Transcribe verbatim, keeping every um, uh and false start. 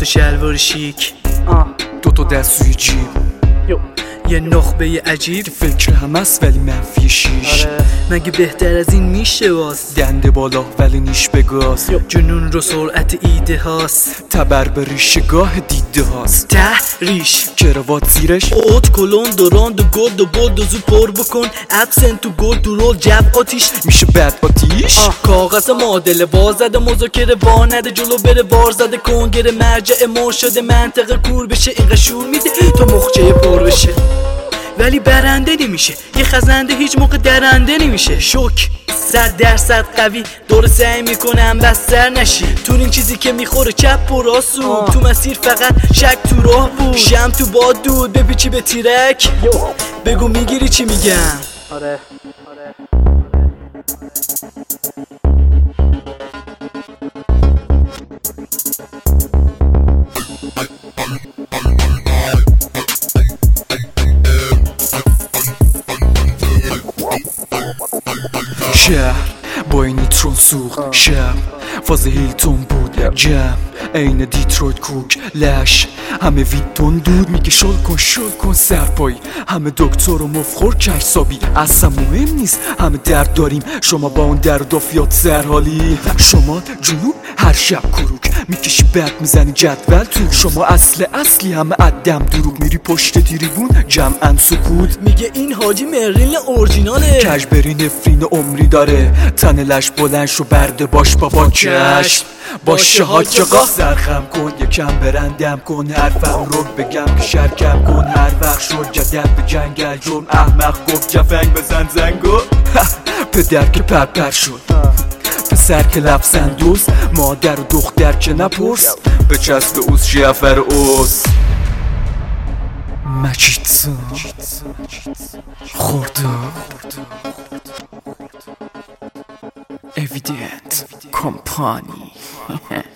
شلوار شیک، دوتا دست روی جیب، یه نخبه عجیب، فکر هم هست ولی منفی شیش. آره. مگه بهتر از این میشه واس؟ دنده بالا ولی نیش به گاز، جنون رو سرعت ایده هاست، تبر به ریشه گاه دیده هاست. ته ریش کروات زیرش، اوت کلون دوراند و گلد و بلد و زود پر بکن، ابسنت و گلد تو رول جب آتیش میشه بد آتیش. کاغذ معادله وازده مذاکره وانده، جلو بره وار زده کنگره، مرجع مرشد منطقه کور بشه، اینقدر شور میده تا مخچه پر بشه ولی برنده نمیشه، یه خزنده هیچ موقع درنده نمیشه. شوک صد درصد قوی دور سعی میکنم بستر نشی، تو این چیزی که میخوره چپ و راست و تو مسیر فقط شک تو راه بود، شم تو باد دود بپیچی به تیرک، بگو میگیری چی میگم؟ آره آره شهر با این نیترون سوخت، شب فاز هیلتون بود، جمع این دیترویت کوک لش، همه ویدون دود میگه شل کن شل کن سرپایی، همه دکتر و مفخور کشسابی، اصلا مهم نیست همه درد داریم، شما با اون درد و فیات سرحالی، شما جنوب هر شب کروک میکشی بد میزنی جدول تو، شما اصل اصلی همه عدم دروغ، میری پشت تریبون جمعن سکوت، میگه این حاجی مرلین اورجیناله، کج بری نفرین عمری داره، تن لش بلند شو برده باش بابا چشم باشه حاج آقا، سرخم کن یکم برندم کن، حرفم رو بگم که شرکم کن، هر وقت شد جدم به جنگل جرم، احمق گفت جفنگ بزن زنگو، پدر که پرپر شد، پسر که لفظن دوست، مادر و دختر که نپرس، به چسب اوز جعفر اوز مجیدزا خورده Evident Company